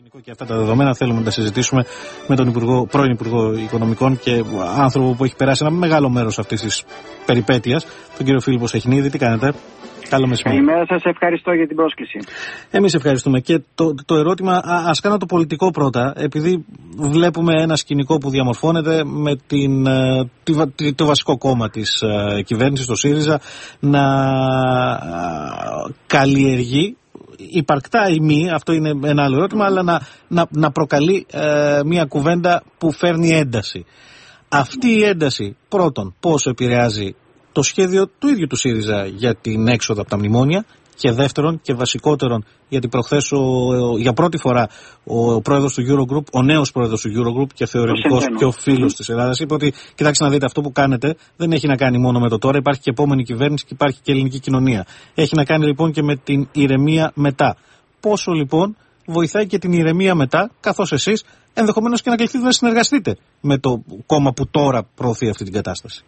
Και αυτά τα δεδομένα θέλουμε να τα συζητήσουμε με τον πρώην Υπουργό Οικονομικών και άνθρωπο που έχει περάσει ένα μεγάλο μέρος αυτής της περιπέτειας, τον κύριο Φίλιππο Σεχνίδη. Τι κάνετε? Καλό μεσημέρι. Καλημέρα σας, ευχαριστώ για την πρόσκληση. Εμείς ευχαριστούμε. Και το ερώτημα, ας κάνω το πολιτικό πρώτα, επειδή βλέπουμε ένα σκηνικό που διαμορφώνεται με το βασικό κόμμα της κυβέρνησης, το ΣΥΡΙΖΑ, να καλλιεργεί υπαρκτά ή μη, αυτό είναι ένα άλλο ερώτημα, αλλά να προκαλεί μια κουβέντα που φέρνει ένταση. Αυτή η ένταση, πρώτον, πόσο επηρεάζει το σχέδιο του ίδιου του ΣΥΡΙΖΑ για την έξοδο από τα μνημόνια, και δεύτερον και βασικότερον, γιατί προχθές για πρώτη φορά ο πρόεδρος του Eurogroup, ο νέος πρόεδρος του Eurogroup και θεωρητικός και ο φίλος της Ελλάδας, είπε ότι κοιτάξτε να δείτε, αυτό που κάνετε δεν έχει να κάνει μόνο με το τώρα, υπάρχει και επόμενη κυβέρνηση και υπάρχει και ελληνική κοινωνία. Έχει να κάνει λοιπόν και με την ηρεμία μετά. Πόσο λοιπόν βοηθάει και την ηρεμία μετά, καθώς εσείς ενδεχομένως και να κληθείτε να συνεργαστείτε με το κόμμα που τώρα προωθεί αυτή την κατάσταση?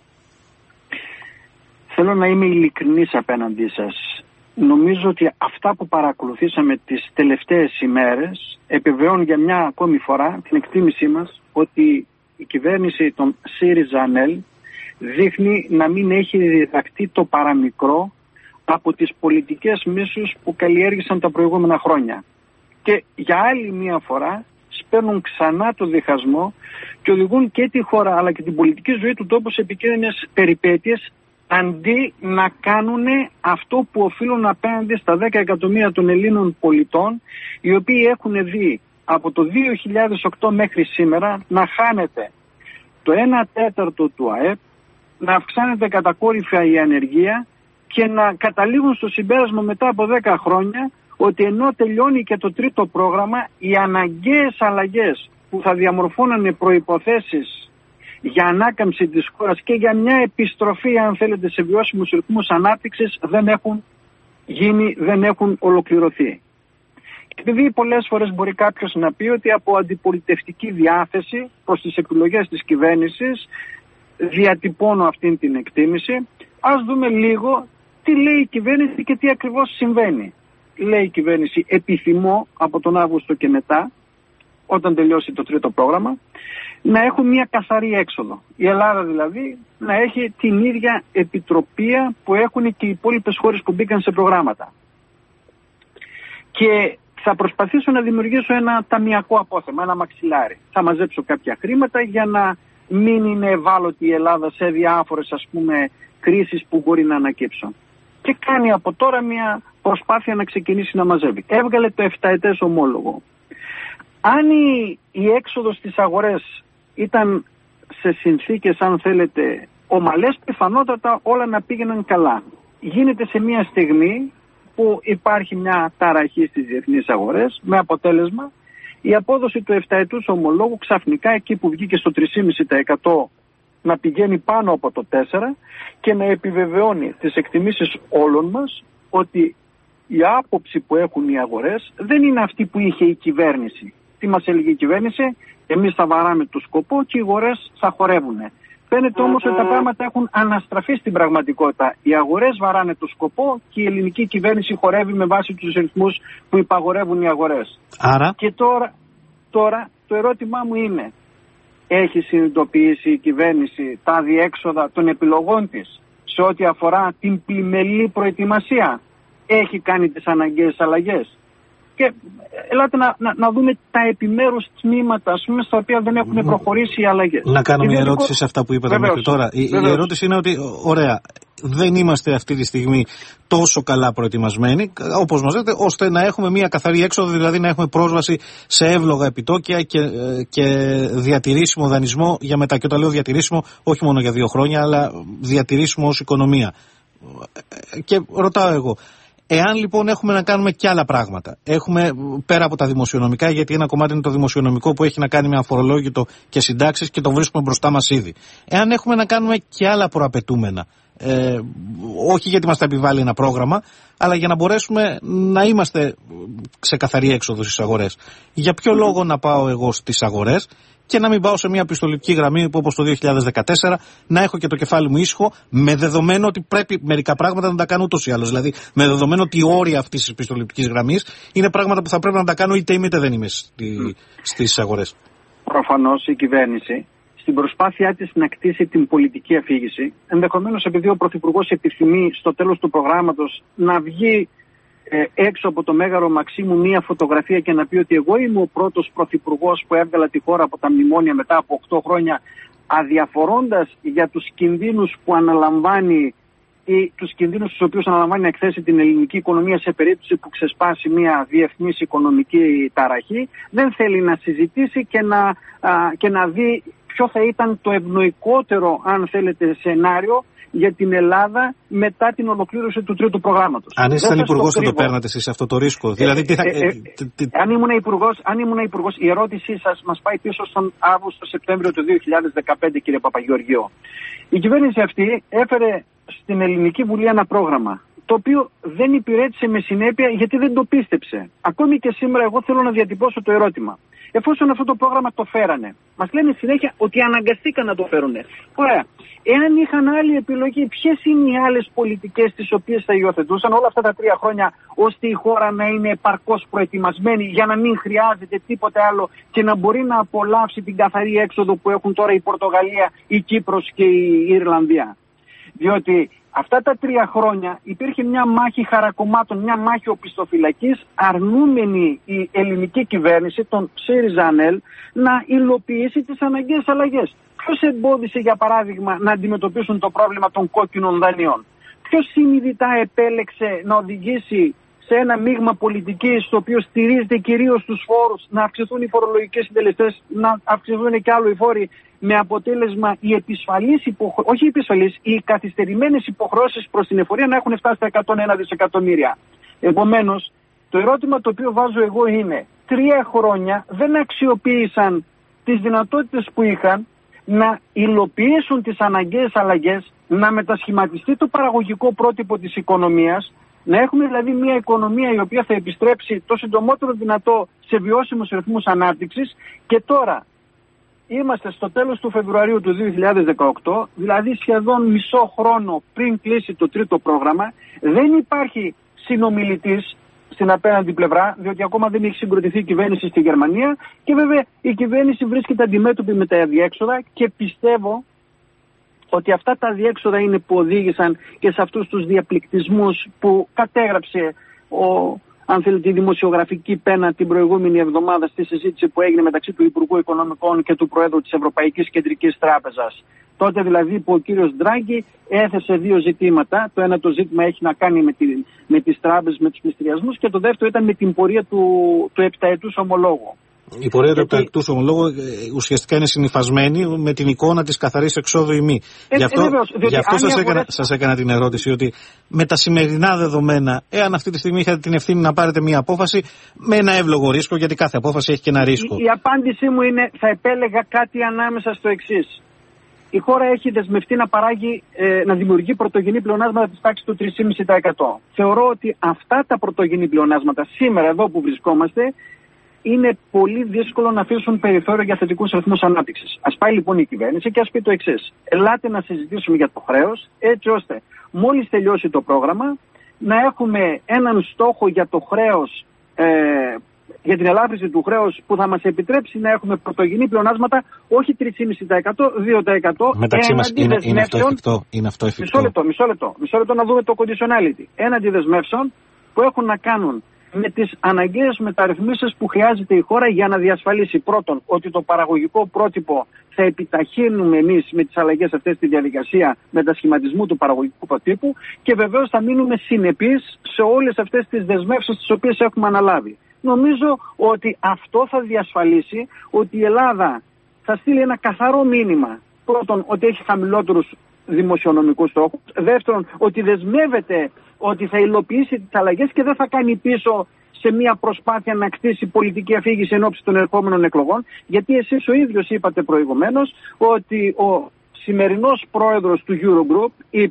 Θέλω να είμαι ειλικρινής απέναντί σας. Νομίζω ότι αυτά που παρακολουθήσαμε τις τελευταίες ημέρες επιβεβαιώνουν για μια ακόμη φορά την εκτίμησή μας ότι η κυβέρνηση των ΣΥΡΙΖΑ-ΑΝΕΛ δείχνει να μην έχει διδαχτεί το παραμικρό από τις πολιτικές μίσους που καλλιέργησαν τα προηγούμενα χρόνια. Και για άλλη μια φορά σπέρνουν ξανά το διχασμό και οδηγούν και τη χώρα αλλά και την πολιτική ζωή του τόπου σε επικίνδυνες περιπέτειες, αντί να κάνουν αυτό που οφείλουν απέναντι στα 10 εκατομμύρια των Ελλήνων πολιτών, οι οποίοι έχουν δει από το 2008 μέχρι σήμερα να χάνεται το 1/4 του ΑΕΠ, να αυξάνεται κατακόρυφα η ανεργία και να καταλήγουν στο συμπέρασμα μετά από 10 χρόνια ότι ενώ τελειώνει και το τρίτο πρόγραμμα, οι αναγκαίες αλλαγές που θα διαμορφώνανε προϋποθέσεις για ανάκαμψη της χώρας και για μια επιστροφή, αν θέλετε, σε βιώσιμους ρυθμούς ανάπτυξης δεν έχουν γίνει, δεν έχουν ολοκληρωθεί. Επειδή πολλές φορές μπορεί κάποιος να πει ότι από αντιπολιτευτική διάθεση προς τις επιλογές της κυβέρνησης διατυπώνω αυτήν την εκτίμηση, ας δούμε λίγο τι λέει η κυβέρνηση και τι ακριβώς συμβαίνει. Λέει η κυβέρνηση: επιθυμώ από τον Αύγουστο και μετά, όταν τελειώσει το τρίτο πρόγραμμα, να έχουν μια καθαρή έξοδο. Η Ελλάδα δηλαδή να έχει την ίδια επιτροπία που έχουν και οι υπόλοιπες χώρες που μπήκαν σε προγράμματα. Και θα προσπαθήσω να δημιουργήσω ένα ταμιακό απόθεμα, ένα μαξιλάρι. Θα μαζέψω κάποια χρήματα για να μην είναι ευάλωτη η Ελλάδα σε διάφορες, ας πούμε, κρίσεις που μπορεί να ανακύψουν. Και κάνει από τώρα μια προσπάθεια να ξεκινήσει να μαζεύει. Έβγαλε το 7ετές ομόλογο. Αν η έξοδος στις αγορές ήταν σε συνθήκες, αν θέλετε, ομαλές, πιθανότατα όλα να πήγαιναν καλά. Γίνεται σε μια στιγμή που υπάρχει μια ταραχή στις διεθνείς αγορές, με αποτέλεσμα η απόδοση του 7ετούς ομολόγου ξαφνικά, εκεί που βγήκε στο 3,5%, να πηγαίνει πάνω από το 4% και να επιβεβαιώνει τις εκτιμήσεις όλων μας ότι η άποψη που έχουν οι αγορές δεν είναι αυτή που είχε η κυβέρνηση. Τι μας έλεγε η κυβέρνηση? Εμείς θα βαράμε το σκοπό και οι αγορές θα χορεύουν. Φαίνεται όμως ότι τα πράγματα έχουν αναστραφεί στην πραγματικότητα. Οι αγορές βαράνε το σκοπό και η ελληνική κυβέρνηση χορεύει με βάση τους ρυθμούς που υπαγορεύουν οι αγορές. Άρα... Και τώρα το ερώτημά μου είναι: έχει συνειδητοποιήσει η κυβέρνηση τα διέξοδα των επιλογών της σε ό,τι αφορά την πλημελή προετοιμασία? Έχει κάνει τις αναγκαίες αλλαγές? Και ελάτε να δούμε τα επιμέρους τμήματα, ας πούμε, στα οποία δεν έχουν προχωρήσει οι αλλαγές. Να κάνω μια ερώτηση σε αυτά που είπατε μέχρι τώρα. Η ερώτηση είναι ότι, ωραία, δεν είμαστε αυτή τη στιγμή τόσο καλά προετοιμασμένοι, όπως μας λέτε, ώστε να έχουμε μια καθαρή έξοδο, δηλαδή να έχουμε πρόσβαση σε εύλογα επιτόκια και διατηρήσιμο δανεισμό για μετά. Και όταν λέω διατηρήσιμο, όχι μόνο για 2 χρόνια, αλλά διατηρήσιμο ως οικονομία. Και ρωτάω εγώ, εάν λοιπόν έχουμε να κάνουμε και άλλα πράγματα, έχουμε πέρα από τα δημοσιονομικά, γιατί ένα κομμάτι είναι το δημοσιονομικό που έχει να κάνει με αφορολόγητο και συντάξεις και το βρίσκουμε μπροστά μας ήδη. Εάν έχουμε να κάνουμε και άλλα προαπαιτούμενα, όχι γιατί μας τα επιβάλλει ένα πρόγραμμα, αλλά για να μπορέσουμε να είμαστε σε καθαρή έξοδο στις αγορές, για ποιο λόγο να πάω εγώ στις αγορές και να μην πάω σε μια πιστοληπτική γραμμή που όπως το 2014 να έχω και το κεφάλι μου ήσυχο, με δεδομένο ότι πρέπει μερικά πράγματα να τα κάνω ούτως ή άλλως. Δηλαδή, με δεδομένο ότι οι όρια αυτής της πιστοληπτικής γραμμής είναι πράγματα που θα πρέπει να τα κάνω είτε είμαι είτε δεν είμαι στις αγορές. Προφανώς η κυβέρνηση, στην προσπάθειά της να κτίσει την πολιτική αφήγηση, ενδεχομένως επειδή ο Πρωθυπουργός επιθυμεί στο τέλος του προγράμματος να βγει έξω από το Μέγαρο Μαξίμου μία φωτογραφία και να πει ότι εγώ είμαι ο πρώτος πρωθυπουργός που έβγαλα τη χώρα από τα μνημόνια μετά από 8 χρόνια, αδιαφορώντας για τους κινδύνους που αναλαμβάνει ή τους κινδύνους τους οποίους αναλαμβάνει να εκθέσει την ελληνική οικονομία σε περίπτωση που ξεσπάσει μια διεθνής οικονομική ταραχή, δεν θέλει να συζητήσει και να δει ποιο θα ήταν το ευνοϊκότερο, αν θέλετε, σενάριο για την Ελλάδα μετά την ολοκλήρωση του τρίτου προγράμματος. Αν ήσασταν υπουργός θα το παίρνατε εσείς αυτό το ρίσκο? Δηλαδή, αν ήμουν υπουργός, η ερώτησή σας μας πάει πίσω στον Αύγουστο-Σεπτέμβριο του 2015, κύριε Παπαγεωργίου. Η κυβέρνηση αυτή έφερε στην Ελληνική Βουλή ένα πρόγραμμα, το οποίο δεν υπηρέτησε με συνέπεια γιατί δεν το πίστεψε. Ακόμη και σήμερα εγώ θέλω να διατυπώσω το ερώτημα. Εφόσον αυτό το πρόγραμμα το φέρανε, μας λένε συνέχεια ότι αναγκαστήκαν να το φέρουνε. Ωραία. Εάν είχαν άλλη επιλογή, ποιες είναι οι άλλες πολιτικές τις οποίες θα υιοθετούσαν όλα αυτά τα 3 χρόνια, ώστε η χώρα να είναι επαρκώς προετοιμασμένη για να μην χρειάζεται τίποτε άλλο και να μπορεί να απολαύσει την καθαρή έξοδο που έχουν τώρα η Πορτογαλία, η Κύπρος και η Ιρλανδία? Διότι αυτά τα 3 χρόνια υπήρχε μια μάχη χαρακομμάτων, μια μάχη οπισθοφυλακής, αρνούμενη η ελληνική κυβέρνηση, τον ΣΥΡΙΖΑ-ΑΝΕΛ, να υλοποιήσει τις αναγκαίες αλλαγές. Ποιος εμπόδισε, για παράδειγμα, να αντιμετωπίσουν το πρόβλημα των κόκκινων δανείων? Ποιος συνειδητά επέλεξε να οδηγήσει σε ένα μείγμα πολιτικής στο οποίο στηρίζεται κυρίως στους φόρους, να αυξηθούν οι φορολογικές συντελεστές, να αυξηθούν και άλλο οι φόροι, με αποτέλεσμα οι οι καθυστερημένες υποχρεώσεις προς την εφορία να έχουν φτάσει στα 101 δισεκατομμύρια. Επομένως, το ερώτημα το οποίο βάζω εγώ είναι, 3 χρόνια δεν αξιοποίησαν τις δυνατότητες που είχαν να υλοποιήσουν τις αναγκαίες αλλαγές, να μετασχηματιστεί το παραγωγικό πρότυπο της οικονομίας, να έχουμε δηλαδή μια οικονομία η οποία θα επιστρέψει το συντομότερο δυνατό σε βιώσιμους ρυθμούς ανάπτυξης, και τώρα είμαστε στο τέλος του Φεβρουαρίου του 2018, δηλαδή σχεδόν μισό χρόνο πριν κλείσει το τρίτο πρόγραμμα. Δεν υπάρχει συνομιλητής στην απέναντι πλευρά, διότι ακόμα δεν έχει συγκροτηθεί η κυβέρνηση στη Γερμανία, και βέβαια η κυβέρνηση βρίσκεται αντιμέτωπη με τα αδιέξοδα, και πιστεύω ότι αυτά τα αδιέξοδα είναι που οδήγησαν και σε αυτούς τους διαπληκτισμούς που κατέγραψε αν θέλετε, η δημοσιογραφική πένα την προηγούμενη εβδομάδα στη συζήτηση που έγινε μεταξύ του Υπουργού Οικονομικών και του Προέδρου της Ευρωπαϊκής Κεντρικής Τράπεζας. Τότε δηλαδή που ο κύριος Ντράγκη έθεσε 2 ζητήματα. Το ένα το ζήτημα έχει να κάνει με τις τράπεζες, με τους πληστηριασμούς, και το δεύτερο ήταν με την πορεία του επταετούς ομολόγου. Η πορεία του επταετούς ομολόγου ουσιαστικά είναι συνυφασμένη με την εικόνα της καθαρής εξόδου ή μη. Γι' αυτό σας έκανα την ερώτηση, ότι με τα σημερινά δεδομένα, εάν αυτή τη στιγμή είχατε την ευθύνη να πάρετε μια απόφαση με ένα εύλογο ρίσκο, γιατί κάθε απόφαση έχει και ένα ρίσκο. Η απάντησή μου είναι, θα επέλεγα κάτι ανάμεσα στο εξής. Η χώρα έχει δεσμευτεί να παράγει, να δημιουργεί πρωτογενή πλεονάσματα της τάξης του 3,5%. Θεωρώ ότι αυτά τα πρωτογενή πλεονάσματα σήμερα εδώ που βρισκόμαστε είναι πολύ δύσκολο να αφήσουν περιθώριο για θετικούς ρυθμούς ανάπτυξης. Ας πάει λοιπόν η κυβέρνηση και ας πει το εξής. Ελάτε να συζητήσουμε για το χρέος, έτσι ώστε μόλις τελειώσει το πρόγραμμα να έχουμε έναν στόχο για το χρέος, για την ελάφρυνση του χρέους, που θα μας επιτρέψει να έχουμε πρωτογενή πλεονάσματα όχι 3,5%, 2%. Μεταξύ μας είναι αυτό εφικτό. Μισό λεπτό να δούμε το conditionality. Έναντι δεσμεύσεων που έχουν να κάνουν με τις αναγκαίες μεταρρυθμίσεις που χρειάζεται η χώρα για να διασφαλίσει πρώτον ότι το παραγωγικό πρότυπο θα επιταχύνουμε εμείς με τις αλλαγές αυτές στη διαδικασία μετασχηματισμού του παραγωγικού προτύπου, και βεβαίως θα μείνουμε συνεπείς σε όλες αυτές τις δεσμεύσεις τις οποίες έχουμε αναλάβει. Νομίζω ότι αυτό θα διασφαλίσει ότι η Ελλάδα θα στείλει ένα καθαρό μήνυμα. Πρώτον, ότι έχει χαμηλότερους δημοσιονομικούς στόχους. Δεύτερον, ότι δεσμεύεται ότι θα υλοποιήσει τις αλλαγές και δεν θα κάνει πίσω σε μια προσπάθεια να κτίσει πολιτική αφήγηση εν ώψη των ερχόμενων εκλογών. Γιατί εσείς ο ίδιος είπατε προηγουμένως ότι ο σημερινός πρόεδρος του Eurogroup είπε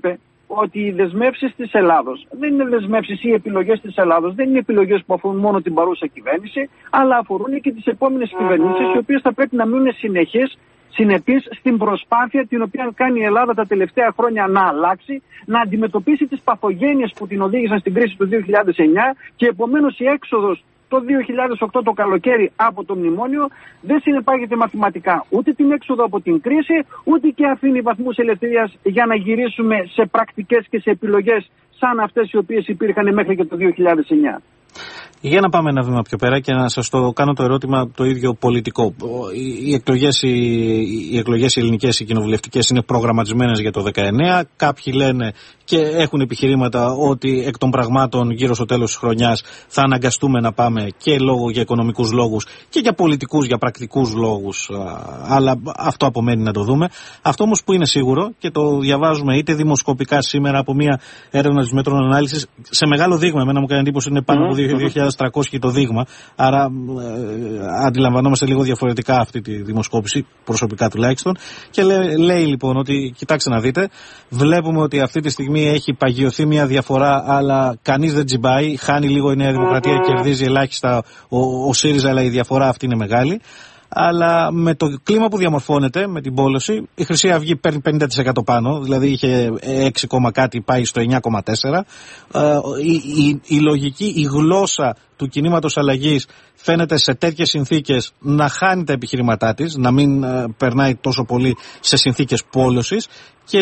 ότι οι δεσμεύσεις της Ελλάδος δεν είναι δεσμεύσεις ή επιλογές της Ελλάδος, δεν είναι επιλογές που αφορούν μόνο την παρούσα κυβέρνηση, αλλά αφορούν και τις επόμενες κυβερνήσεις, οι οποίες θα πρέπει να μείνουν συνεπείς στην προσπάθεια την οποία κάνει η Ελλάδα τα τελευταία χρόνια να αλλάξει, να αντιμετωπίσει τις παθογένειες που την οδήγησαν στην κρίση του 2009 και επομένως η έξοδος το 2008 το καλοκαίρι από το μνημόνιο δεν συνεπάγεται μαθηματικά ούτε την έξοδο από την κρίση, ούτε και αφήνει βαθμούς ελευθερίας για να γυρίσουμε σε πρακτικές και σε επιλογές σαν αυτές οι οποίες υπήρχαν μέχρι και το 2009. Για να πάμε ένα βήμα πιο πέρα και να σας το κάνω το ερώτημα το ίδιο πολιτικό. Οι εκλογές οι ελληνικές, οι κοινοβουλευτικές είναι προγραμματισμένες για το 19. Κάποιοι λένε και έχουν επιχειρήματα ότι εκ των πραγμάτων γύρω στο τέλος της χρονιάς θα αναγκαστούμε να πάμε και για οικονομικούς λόγους και για πολιτικούς, για πρακτικούς λόγους. Αλλά αυτό απομένει να το δούμε. Αυτό όμως που είναι σίγουρο και το διαβάζουμε είτε δημοσκοπικά σήμερα από μια έρευνα της Μέτρων Ανάλυσης σε μεγάλο δείγμα, εμένα μου κάνει εντύπωση είναι πάνω από 2.300 το δείγμα, άρα αντιλαμβανόμαστε λίγο διαφορετικά αυτή τη δημοσκόπηση, προσωπικά τουλάχιστον, και λέει λοιπόν ότι κοιτάξτε να δείτε, βλέπουμε ότι αυτή τη στιγμή έχει παγιωθεί μια διαφορά, αλλά κανείς δεν τζιμπάει, χάνει λίγο η Νέα Δημοκρατία, κερδίζει ελάχιστα ο ΣΥΡΙΖΑ, αλλά η διαφορά αυτή είναι μεγάλη. Αλλά με το κλίμα που διαμορφώνεται, με την πόλωση, η Χρυσή Αυγή παίρνει 50% πάνω, δηλαδή είχε 6, κάτι, πάει στο 9,4. Η λογική, η γλώσσα του κινήματος αλλαγής φαίνεται σε τέτοιες συνθήκες να χάνει τα επιχειρηματά της, να μην περνάει τόσο πολύ σε συνθήκες πόλωσης, και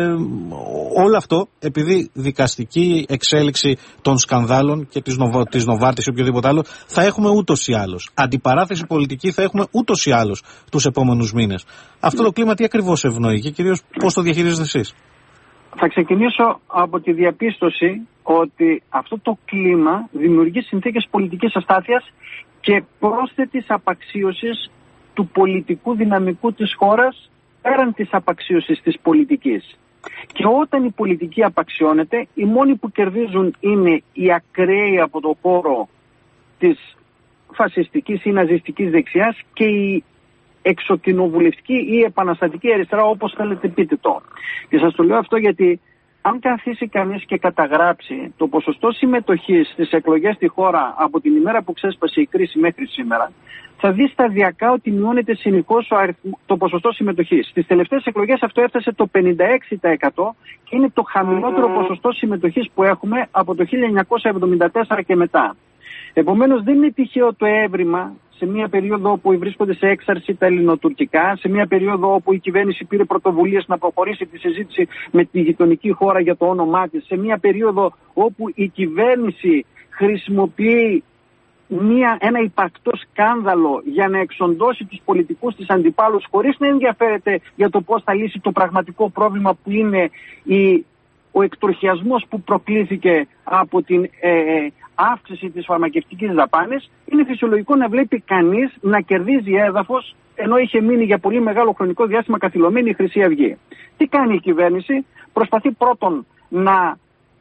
όλο αυτό επειδή δικαστική εξέλιξη των σκανδάλων και της Νοβάρτης ή οποιοδήποτε άλλο θα έχουμε ούτως ή άλλως. Αντιπαράθεση πολιτική θα έχουμε ούτως ή άλλως τους επόμενους μήνες. Αυτό το κλίμα τι ακριβώς ευνοεί και κυρίως πώς το διαχειρίζετε εσείς? Θα ξεκινήσω από τη διαπίστωση ότι αυτό το κλίμα δημιουργεί συνθήκες πολιτικής αστάθειας και πρόσθετης απαξίωσης του πολιτικού δυναμικού της χώρας πέραν της απαξίωσης της πολιτικής. Και όταν η πολιτική απαξιώνεται, οι μόνοι που κερδίζουν είναι οι ακραίοι από το χώρο της φασιστικής ή ναζιστικής δεξιάς και η εξοκοινοβουλευτική ή επαναστατική αριστερά, όπως θέλετε πείτε το. Και σας το λέω αυτό γιατί αν καθίσει κανείς και καταγράψει το ποσοστό συμμετοχής στις εκλογές στη χώρα από την ημέρα που ξέσπασε η κρίση μέχρι σήμερα, θα δει σταδιακά ότι μειώνεται συνεχώς το ποσοστό συμμετοχής. Στις τελευταίες εκλογές αυτό έφτασε το 56% και είναι το χαμηλότερο ποσοστό συμμετοχής που έχουμε από το 1974 και μετά. Επομένως δεν είναι τυχαίο το έβριμα σε μια περίοδο όπου βρίσκονται σε έξαρση τα ελληνοτουρκικά, σε μια περίοδο όπου η κυβέρνηση πήρε πρωτοβουλίες να προχωρήσει τη συζήτηση με τη γειτονική χώρα για το όνομά της, σε μια περίοδο όπου η κυβέρνηση χρησιμοποιεί ένα υπαρκτό σκάνδαλο για να εξοντώσει τους πολιτικούς της αντιπάλους χωρίς να ενδιαφέρεται για το πώς θα λύσει το πραγματικό πρόβλημα που είναι ο εκτροχιασμός που προκλήθηκε από την αύξηση της φαρμακευτικής δαπάνης. Είναι φυσιολογικό να βλέπει κανείς να κερδίζει έδαφος ενώ είχε μείνει για πολύ μεγάλο χρονικό διάστημα καθυλωμένη η Χρυσή Αυγή. Τι κάνει η κυβέρνηση? Προσπαθεί πρώτον να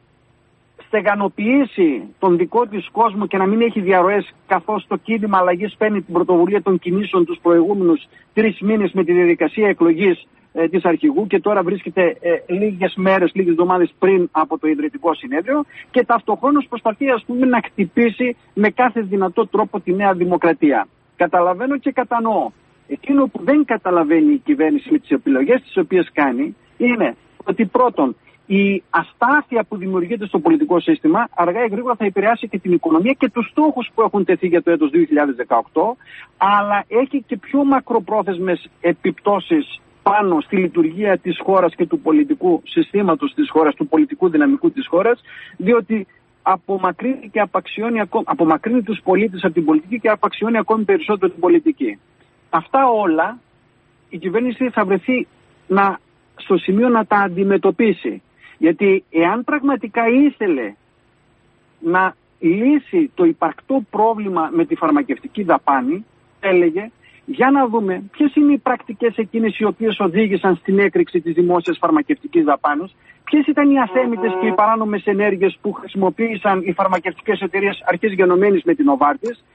στεγανοποιήσει τον δικό της κόσμο και να μην έχει διαρροές, καθώς το κίνημα αλλαγής παίρνει την πρωτοβουλία των κινήσεων τους προηγούμενους 3 μήνες με τη διαδικασία εκλογής της αρχηγού και τώρα βρίσκεται λίγες εβδομάδες πριν από το Ιδρυτικό Συνέδριο, και ταυτοχρόνως προσπαθεί να χτυπήσει με κάθε δυνατό τρόπο τη Νέα Δημοκρατία. Καταλαβαίνω και κατανοώ. Εκείνο που δεν καταλαβαίνει η κυβέρνηση με τις επιλογές τις οποίες κάνει είναι ότι πρώτον η αστάθεια που δημιουργείται στο πολιτικό σύστημα αργά ή γρήγορα θα επηρεάσει και την οικονομία και τους στόχους που έχουν τεθεί για το έτος 2018, αλλά έχει και πιο μακροπρόθεσμες επιπτώσεις πάνω στη λειτουργία της χώρας και του πολιτικού συστήματος της χώρας, του πολιτικού δυναμικού της χώρας, διότι απομακρύνει και απομακρύνει τους πολίτες από την πολιτική και απαξιώνει ακόμη περισσότερο την πολιτική. Αυτά όλα η κυβέρνηση θα βρεθεί στο σημείο να τα αντιμετωπίσει. Γιατί εάν πραγματικά ήθελε να λύσει το υπαρκτό πρόβλημα με τη φαρμακευτική δαπάνη, έλεγε για να δούμε ποιες είναι οι πρακτικές εκείνες οι οποίες οδήγησαν στην έκρηξη της δημόσιας φαρμακευτικής δαπάνης, ποιες ήταν οι αθέμητες και οι παράνομες ενέργειες που χρησιμοποίησαν οι φαρμακευτικές εταιρείες αρχής γενομένης με την Νοβάρτης,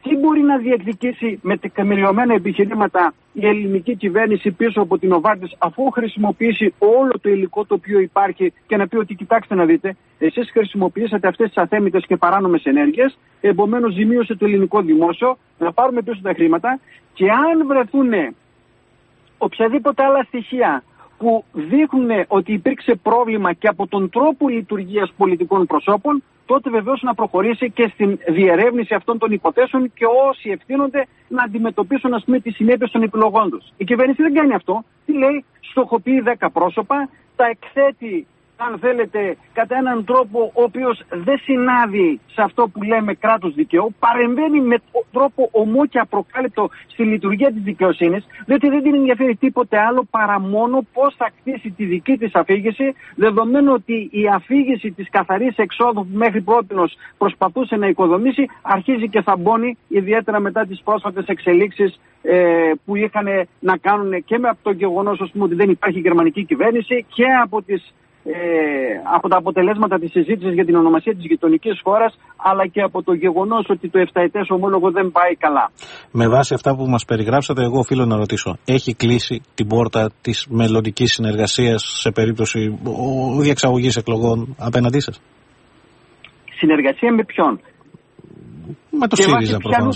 Τι μπορεί να διεκδικήσει με τεκμηριωμένα επιχειρήματα η ελληνική κυβέρνηση πίσω από την Novartis, αφού χρησιμοποιήσει όλο το υλικό το οποίο υπάρχει και να πει ότι κοιτάξτε να δείτε, εσείς χρησιμοποιήσατε αυτές τις αθέμητες και παράνομες ενέργειες, επομένως ζημίωσε το ελληνικό δημόσιο, να πάρουμε πίσω τα χρήματα, και αν βρεθούν οποιαδήποτε άλλα στοιχεία που δείχνουν ότι υπήρξε πρόβλημα και από τον τρόπο λειτουργίας πολιτικών προσώπων, τότε βεβαίως να προχωρήσει και στην διερεύνηση αυτών των υποθέσεων και όσοι ευθύνονται να αντιμετωπίσουν, ας πούμε, τις συνέπειες των επιλογών τους. Η κυβέρνηση δεν κάνει αυτό. Τι λέει? Στοχοποιεί 10 πρόσωπα, τα εκθέτει, αν θέλετε, κατά έναν τρόπο ο οποίος δεν συνάδει σε αυτό που λέμε κράτος δικαίου, παρεμβαίνει με τρόπο ομό και απροκάλυπτο στη λειτουργία της δικαιοσύνης, διότι δεν την ενδιαφέρει τίποτε άλλο παρά μόνο πώς θα κτίσει τη δική της αφήγηση, δεδομένου ότι η αφήγηση της καθαρής εξόδου που μέχρι πρότινος προσπαθούσε να οικοδομήσει αρχίζει και θαμπώνει, ιδιαίτερα μετά τις πρόσφατες εξελίξεις που είχαν να κάνουν και με από το γεγονός, ας πούμε, ότι δεν υπάρχει γερμανική κυβέρνηση και από τα αποτελέσματα της συζήτησης για την ονομασία της γειτονικής χώρας, αλλά και από το γεγονός ότι το 7ετές ομόλογο δεν πάει καλά. Με βάση αυτά που μας περιγράψατε, εγώ οφείλω να ρωτήσω, έχει κλείσει την πόρτα της μελλοντικής συνεργασίας σε περίπτωση διεξαγωγής εκλογών απέναντί σας? Συνεργασία με ποιον? Με το ΣΥΡΙΖΑ προφανώς.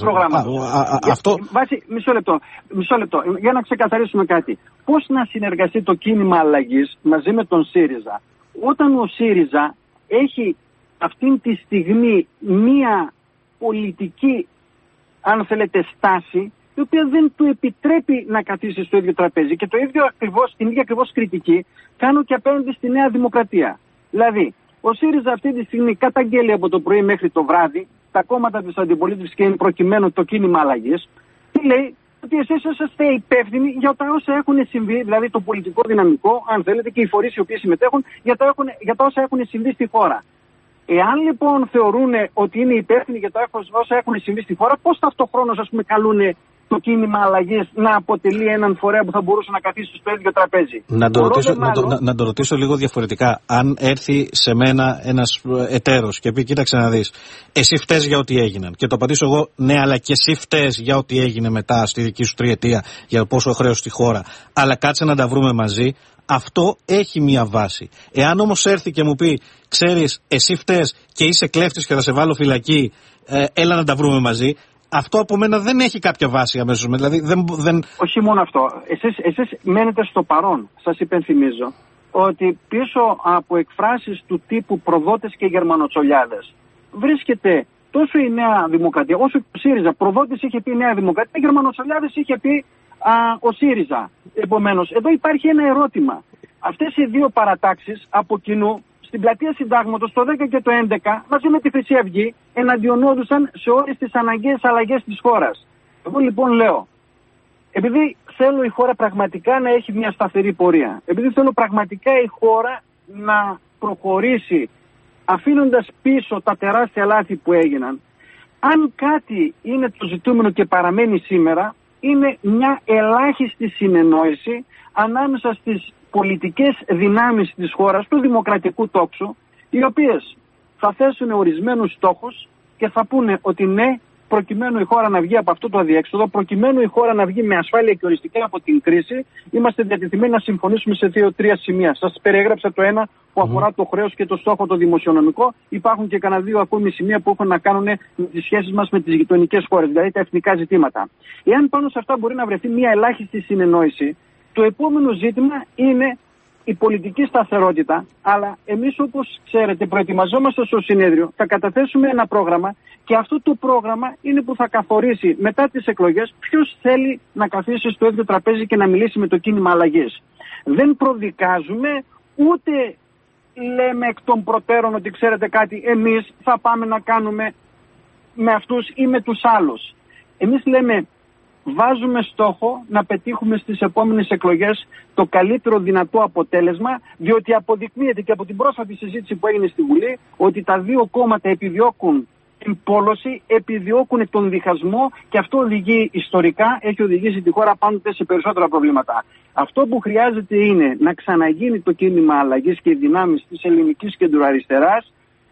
Μισό λεπτό, για να ξεκαθαρίσουμε κάτι. Πώς να συνεργαστεί το κίνημα αλλαγής μαζί με τον ΣΥΡΙΖΑ, όταν ο ΣΥΡΙΖΑ έχει αυτή τη στιγμή μία πολιτική, αν θέλετε, στάση, η οποία δεν του επιτρέπει να καθίσει στο ίδιο τραπέζι. Και το ίδιο ακριβώς, την ίδια ακριβώς κριτική κάνω και απέναντι στη Νέα Δημοκρατία. Δηλαδή, ο ΣΥΡΙΖΑ αυτή τη στιγμή καταγγέλει από το πρωί μέχρι το βράδυ τα κόμματα της αντιπολίτευσης και είναι προκειμένου το κίνημα αλλαγής. Τι λέει? Ότι εσείς είσαστε υπεύθυνοι για τα όσα έχουν συμβεί, δηλαδή το πολιτικό δυναμικό, αν θέλετε, και οι φορείς οι οποίοι συμμετέχουν για τα όσα έχουν συμβεί στη χώρα. Εάν λοιπόν θεωρούν ότι είναι υπεύθυνοι για τα όσα έχουν συμβεί στη χώρα, πώς ταυτοχρόνως, ας πούμε, καλούν το κίνημα αλλαγής να αποτελεί έναν φορέα που θα μπορούσε να καθίσει στο ίδιο τραπέζι? Να το ρωτήσω λίγο διαφορετικά. Αν έρθει σε μένα ένας εταίρος και πει, κοίταξε να δεις, εσύ φταίς για ό,τι έγιναν, και το απαντήσω εγώ, ναι, αλλά και εσύ φταίς για ό,τι έγινε μετά στη δική σου τριετία, για πόσο χρέος στη χώρα, αλλά κάτσε να τα βρούμε μαζί. Αυτό έχει μία βάση. Εάν όμως έρθει και μου πει, ξέρεις, εσύ φταίς και είσαι κλέφτης και θα σε βάλω φυλακή, έλα να τα βρούμε μαζί, αυτό από μένα δεν έχει κάποια βάση αμέσως. Δηλαδή Όχι μόνο αυτό. Εσείς μένετε στο παρόν. Σας υπενθυμίζω ότι πίσω από εκφράσεις του τύπου προδότες και γερμανοτσολιάδες βρίσκεται τόσο η Νέα Δημοκρατία, όσο και ο ΣΥΡΙΖΑ. Προδότης είχε πει η Νέα Δημοκρατία, γερμανοτσολιάδες είχε πει ο ΣΥΡΙΖΑ. Επομένως, εδώ υπάρχει ένα ερώτημα. Αυτές οι δύο παρατάξεις από κοινού, στην πλατεία Συντάγματος το 10 και το 11, μαζί με τη Χρυσή Αυγή, εναντιονόντουσαν σε όλες τις αναγκαίες αλλαγές της χώρας. Εγώ λοιπόν λέω, επειδή θέλω η χώρα πραγματικά να έχει μια σταθερή πορεία, επειδή θέλω πραγματικά η χώρα να προχωρήσει αφήνοντας πίσω τα τεράστια λάθη που έγιναν, αν κάτι είναι το ζητούμενο και παραμένει σήμερα, είναι μια ελάχιστη συνεννόηση ανάμεσα στις πολιτικές δυνάμεις της χώρας, του δημοκρατικού τόξου, οι οποίες θα θέσουν ορισμένους στόχους και θα πούνε ότι ναι, προκειμένου η χώρα να βγει από αυτό το αδιέξοδο, προκειμένου η χώρα να βγει με ασφάλεια και οριστικά από την κρίση, είμαστε διατεθειμένοι να συμφωνήσουμε σε 2-3 σημεία. Σας περιέγραψα το ένα που αφορά το χρέος και το στόχο το δημοσιονομικό. Υπάρχουν και κανένα 2 ακόμη σημεία που έχουν να κάνουν με τις σχέσεις μας με τις γειτονικές χώρες, δηλαδή τα εθνικά ζητήματα. Εάν πάνω σε αυτά μπορεί να βρεθεί μια ελάχιστη συνεννόηση, το επόμενο ζήτημα είναι η πολιτική σταθερότητα, αλλά εμείς, όπως ξέρετε, προετοιμαζόμαστε στο συνέδριο, θα καταθέσουμε ένα πρόγραμμα και αυτό το πρόγραμμα είναι που θα καθορίσει μετά τις εκλογές ποιος θέλει να καθίσει στο ίδιο τραπέζι και να μιλήσει με το κίνημα αλλαγής. Δεν προδικάζουμε, ούτε λέμε εκ των προτέρων ότι ξέρετε κάτι, εμείς θα πάμε να κάνουμε με αυτούς ή με τους άλλους. Εμείς λέμε, βάζουμε στόχο να πετύχουμε στις επόμενες εκλογές το καλύτερο δυνατό αποτέλεσμα, διότι αποδεικνύεται και από την πρόσφατη συζήτηση που έγινε στη Βουλή ότι τα δύο κόμματα επιδιώκουν την πόλωση, επιδιώκουν τον διχασμό και αυτό οδηγεί ιστορικά, έχει οδηγήσει τη χώρα πάντοτε σε περισσότερα προβλήματα. Αυτό που χρειάζεται είναι να ξαναγίνει το κίνημα αλλαγής και οι δυνάμεις της ελληνικής κεντροαριστεράς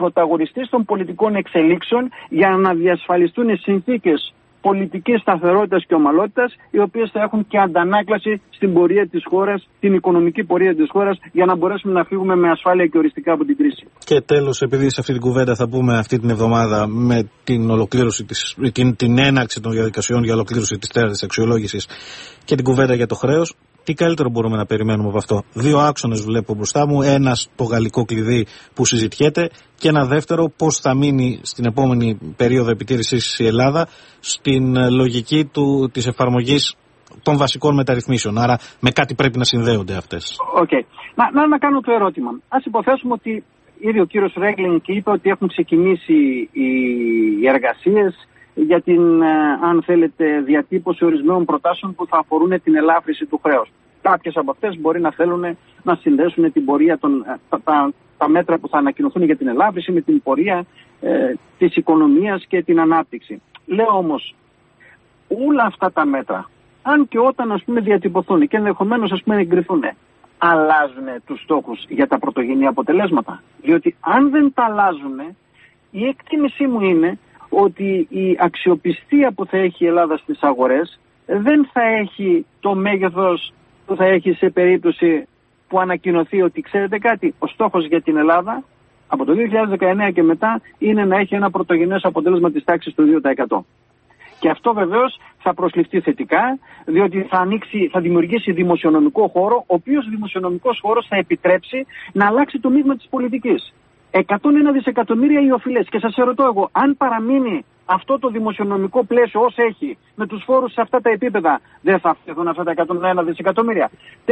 πρωταγωνιστής των πολιτικών εξελίξεων για να διασφαλιστούν συνθήκες πολιτικής σταθερότητας και ομαλότητας, οι οποίες θα έχουν και αντανάκλαση στην πορεία της χώρας, την οικονομική πορεία της χώρας, για να μπορέσουμε να φύγουμε με ασφάλεια και οριστικά από την κρίση. Και τέλος, επειδή σε αυτή την κουβέντα θα πούμε αυτή την εβδομάδα με την ολοκλήρωση την έναρξη των διαδικασιών για ολοκλήρωση της τέταρτης αξιολόγησης και την κουβέντα για το χρέος, τι καλύτερο μπορούμε να περιμένουμε από αυτό? 2 άξονες βλέπω μπροστά μου. Ένας, το γαλλικό κλειδί που συζητιέται, και ένα δεύτερο, πώς θα μείνει στην επόμενη περίοδο επιτήρησης η Ελλάδα στην λογική της εφαρμογής των βασικών μεταρρυθμίσεων. Άρα με κάτι πρέπει να συνδέονται αυτές. Okay. Να κάνω το ερώτημα. Ας υποθέσουμε ότι ήδη ο κύριος Ρέγκλινγκ είπε ότι έχουν ξεκινήσει οι εργασίες για την, αν θέλετε, διατύπωση ορισμένων προτάσεων που θα αφορούν την ελάφρυνση του χρέους. Κάποιες από αυτές μπορεί να θέλουν να συνδέσουν την πορεία τα μέτρα που θα ανακοινωθούν για την ελάφρυνση με την πορεία της οικονομίας και την ανάπτυξη. Λέω όμως, όλα αυτά τα μέτρα, αν και όταν διατυπωθούν και ενδεχομένως εγκριθούν, αλλάζουν τους στόχους για τα πρωτογενή αποτελέσματα? Διότι αν δεν τα αλλάζουν, η εκτίμησή μου είναι ότι η αξιοπιστία που θα έχει η Ελλάδα στις αγορές δεν θα έχει το μέγεθος που θα έχει σε περίπτωση που ανακοινωθεί ότι, ξέρετε κάτι, ο στόχος για την Ελλάδα από το 2019 και μετά είναι να έχει ένα πρωτογενές αποτέλεσμα της τάξης του 2%. Και αυτό βεβαίως θα προσληφθεί θετικά, διότι θα δημιουργήσει δημοσιονομικό χώρο, ο οποίος δημοσιονομικός χώρος θα επιτρέψει να αλλάξει το μείγμα της πολιτικής. 101 δισεκατομμύρια οι οφειλές. Και σας ερωτώ εγώ, αν παραμείνει αυτό το δημοσιονομικό πλαίσιο ως έχει, με τους φόρους σε αυτά τα επίπεδα, δεν θα αυξηθούν αυτά τα 101 δισεκατομμύρια.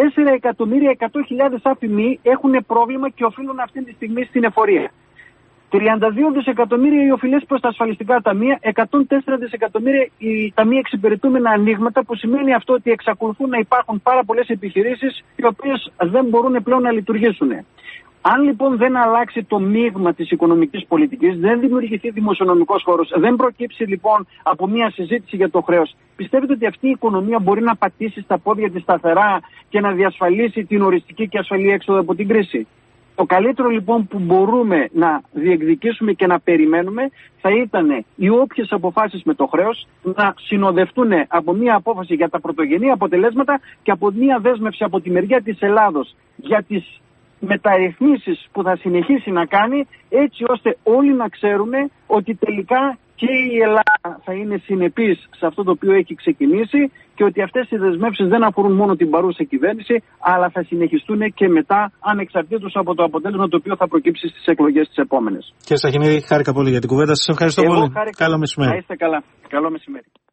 4.100.000 άφημοι έχουν πρόβλημα και οφείλουν αυτή τη στιγμή στην εφορία. 32 δισεκατομμύρια οι οφειλές προς τα ασφαλιστικά ταμεία, 104 δισεκατομμύρια οι ταμεία εξυπηρετούμενα ανοίγματα, που σημαίνει αυτό ότι εξακολουθούν να υπάρχουν πάρα πολλές επιχειρήσεις οι οποίες δεν μπορούν πλέον να λειτουργήσουν. Αν λοιπόν δεν αλλάξει το μείγμα της οικονομικής πολιτικής, δεν δημιουργηθεί δημοσιονομικός χώρος, δεν προκύψει λοιπόν από μια συζήτηση για το χρέος, πιστεύετε ότι αυτή η οικονομία μπορεί να πατήσει στα πόδια της σταθερά και να διασφαλίσει την οριστική και ασφαλή έξοδο από την κρίση? Το καλύτερο λοιπόν που μπορούμε να διεκδικήσουμε και να περιμένουμε θα ήταν οι όποιες αποφάσεις με το χρέος να συνοδευτούν από μια απόφαση για τα πρωτογενή αποτελέσματα και από μια δέσμευση από τη μεριά της Ελλάδος για τις μεταρρυθμίσεις που θα συνεχίσει να κάνει, έτσι ώστε όλοι να ξέρουν ότι τελικά και η Ελλάδα θα είναι συνεπής σε αυτό το οποίο έχει ξεκινήσει και ότι αυτές οι δεσμεύσεις δεν αφορούν μόνο την παρούσα κυβέρνηση, αλλά θα συνεχιστούν και μετά, ανεξαρτήτως από το αποτέλεσμα το οποίο θα προκύψει στις εκλογές τις επόμενες. Κύριε Σαχινίδη, χάρηκα πολύ για την κουβέντα. Σας ευχαριστώ πολύ. Καλό μεσημέρι. Να είστε καλά. Καλό μεσημέρι.